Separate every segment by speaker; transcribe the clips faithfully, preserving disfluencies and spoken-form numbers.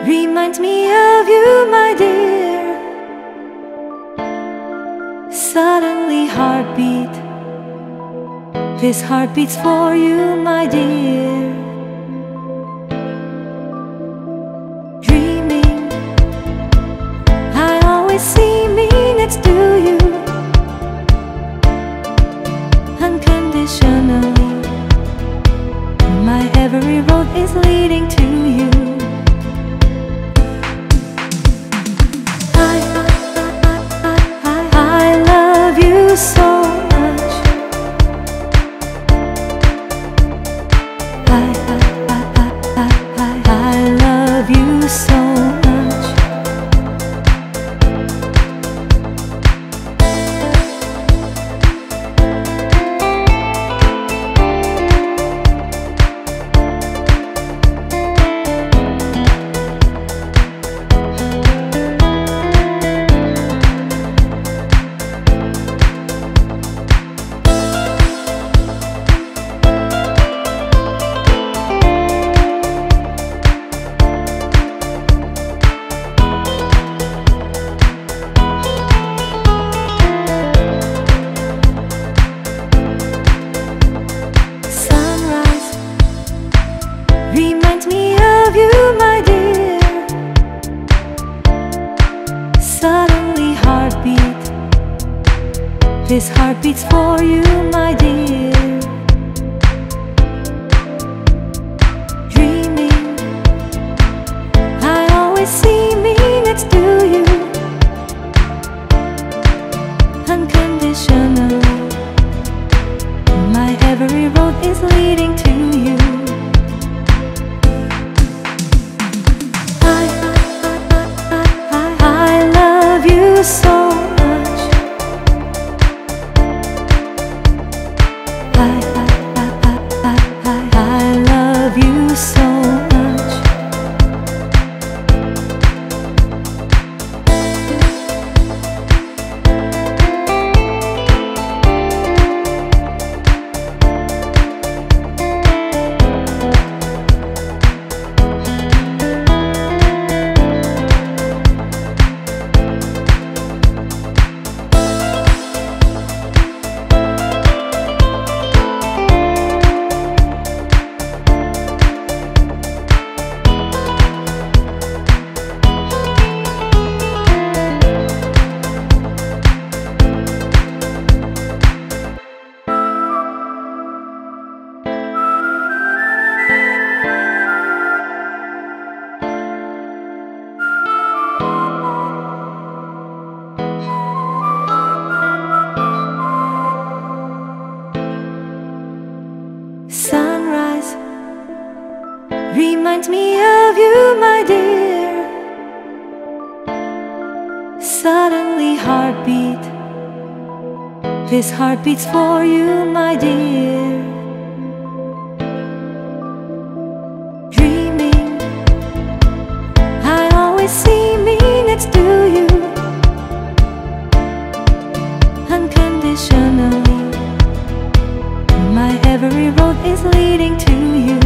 Speaker 1: reminds me of you, my dear. Suddenly heartbeat, this heart beats for you, my dear. Dreaming, I always see me next to you. Unconditionally, my every road is leading to you. I, I, I, I love you so much. I, I, I, I, I, I love you so much. Reminds me of you, my dear. Suddenly heartbeat, this heart beats for you, my dear. Dreaming, I always see me next to you. Unconditionally, my every road is leading to you. So much. I, I, I, I, I, I love you so much. Sunrise reminds me of you, my dear. Suddenly heartbeat, this heart beats for you, my dear. Dreaming, I always see me next to you. Unconditionally, my every road is leading to you.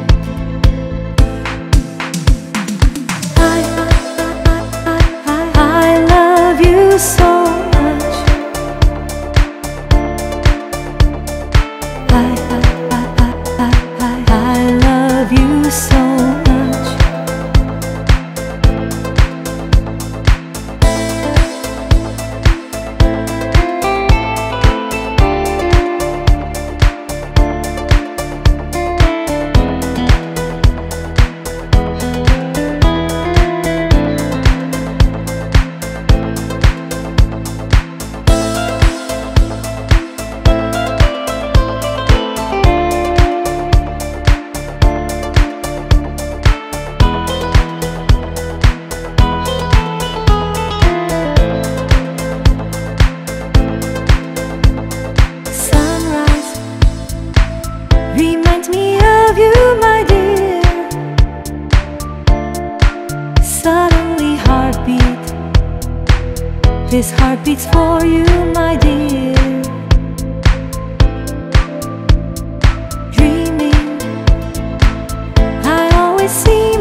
Speaker 1: I, I, I, I, I love you so much. I, I, I, I, I, I love you so much. Reminds me of you, my dear. Suddenly heartbeat, this heart beats for you, my dear. Dreaming, I always see